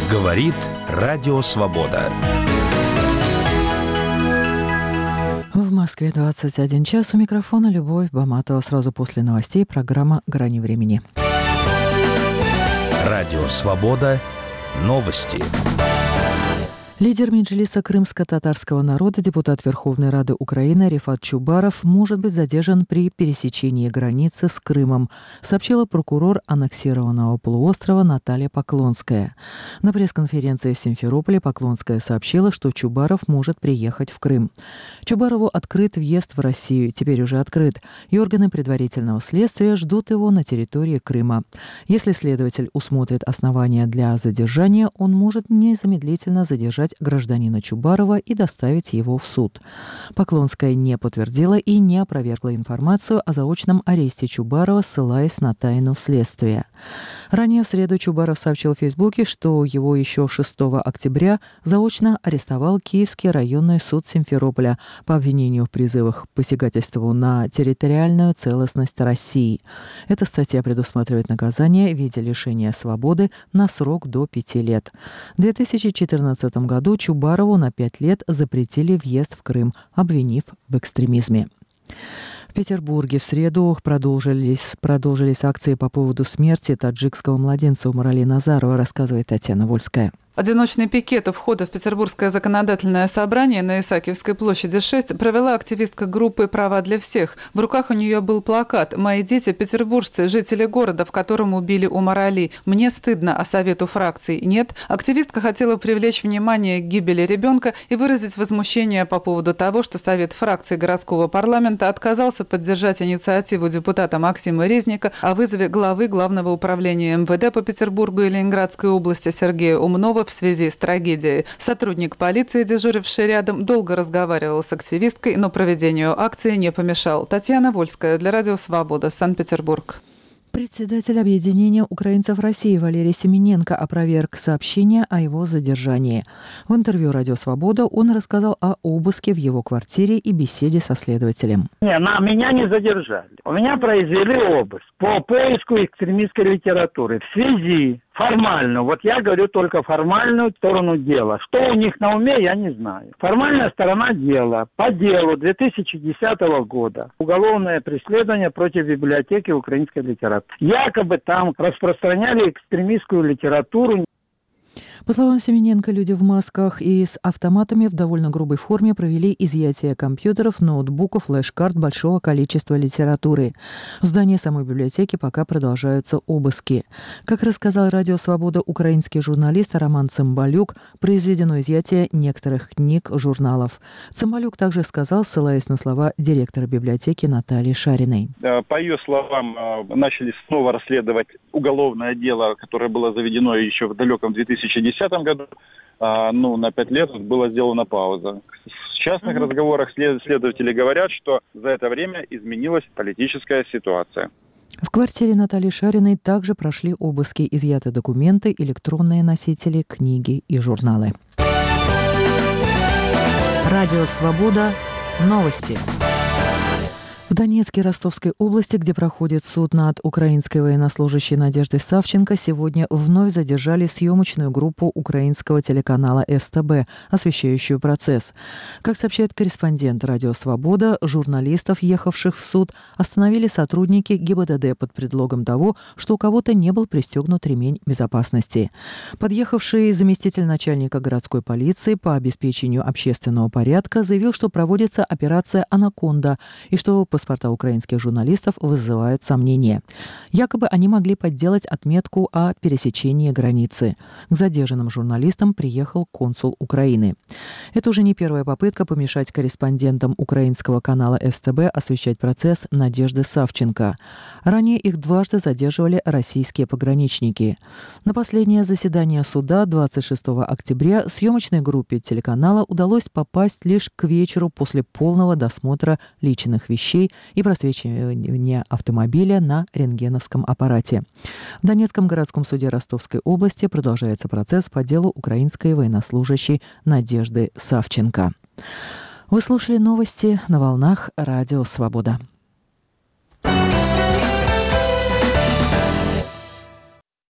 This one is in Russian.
Говорит Радио Свобода. В Москве 21 час. У микрофона Любовь Баматова. Сразу после новостей программа «Грани времени». Радио Свобода. Новости. Лидер Меджлиса крымско-татарского народа, депутат Верховной Рады Украины Рифат Чубаров может быть задержан при пересечении границы с Крымом, сообщила прокурор аннексированного полуострова Наталья Поклонская. На пресс-конференции в Симферополе Поклонская сообщила, что Чубаров может приехать в Крым. Чубарову открыт въезд в Россию, теперь уже открыт, и органы предварительного следствия ждут его на территории Крыма. Если следователь усмотрит основания для задержания, он может незамедлительно задержать гражданина Чубарова и доставить его в суд. Поклонская не подтвердила и не опровергла информацию о заочном аресте Чубарова, ссылаясь на тайну следствия. Ранее в среду Чубаров сообщил в Фейсбуке, что его еще 6 октября заочно арестовал Киевский районный суд Симферополя по обвинению в призывах к посягательству на территориальную целостность России. Эта статья предусматривает наказание в виде лишения свободы на срок до 5 лет. В 2014 году Чубарову на 5 лет запретили въезд в Крым, обвинив в экстремизме. В Петербурге в среду продолжились акции по поводу смерти таджикского младенца Умарали Назарова, рассказывает Татьяна Вольская. Одиночный пикет у входа в Петербургское законодательное собрание на Исаакиевской площади 6 провела активистка группы «Права для всех». В руках у нее был плакат «Мои дети – петербуржцы, жители города, в котором убили Умар-Али. Мне стыдно, а совету фракций нет». Активистка хотела привлечь внимание к гибели ребенка и выразить возмущение по поводу того, что Совет фракций городского парламента отказался поддержать инициативу депутата Максима Резника о вызове главы Главного управления МВД по Петербургу и Ленинградской области Сергея Умнова в связи с трагедией. Сотрудник полиции, дежуривший рядом, долго разговаривал с активисткой, но проведению акции не помешал. Татьяна Вольская для Радио Свобода, Санкт-Петербург. Председатель объединения украинцев России Валерий Семененко опроверг сообщение о его задержании. В интервью «Радио Свобода» он рассказал о обыске в его квартире и беседе со следователем. Меня не задержали. У меня произвели обыск по поиску экстремистской литературы в связи формально. Вот я говорю только формальную сторону дела. Что у них на уме, я не знаю. Формальная сторона дела. По делу 2010 года. Уголовное преследование против библиотеки украинской литературы. Якобы там распространяли экстремистскую литературу. По словам Семененко, люди в масках и с автоматами в довольно грубой форме провели изъятие компьютеров, ноутбуков, флеш-карт большого количества литературы. В здании самой библиотеки пока продолжаются обыски. Как рассказал Радио Свобода украинский журналист Роман Цымбалюк, произведено изъятие некоторых книг, журналов. Цымбалюк также сказал, ссылаясь на слова директора библиотеки Натальи Шариной. По ее словам, начали снова расследовать уголовное дело, которое было заведено еще в далеком 2010 году, на 5 лет была сделана пауза. В частных разговорах следователи говорят, что за это время изменилась политическая ситуация. В квартире Натальи Шариной также прошли обыски, изъяты документы, электронные носители, книги и журналы. Радио Свобода. Новости. В Донецкой и Ростовской области, где проходит суд над украинской военнослужащей Надеждой Савченко, сегодня вновь задержали съемочную группу украинского телеканала СТБ, освещающую процесс. Как сообщает корреспондент «Радио Свобода», журналистов, ехавших в суд, остановили сотрудники ГИБДД под предлогом того, что у кого-то не был пристегнут ремень безопасности. Подъехавший заместитель начальника городской полиции по обеспечению общественного порядка заявил, что проводится операция «Анаконда» и что паспорта украинских журналистов вызывают сомнения. Якобы они могли подделать отметку о пересечении границы. К задержанным журналистам приехал консул Украины. Это уже не первая попытка помешать корреспондентам украинского канала СТБ освещать процесс Надежды Савченко. Ранее их дважды задерживали российские пограничники. На последнее заседание суда 26 октября съемочной группе телеканала удалось попасть лишь к вечеру после полного досмотра личных вещей и просвечивания автомобиля на рентгеновском аппарате. В Донецком городском суде Ростовской области продолжается процесс по делу украинской военнослужащей Надежды Савченко. Вы слушали новости на волнах Радио Свобода.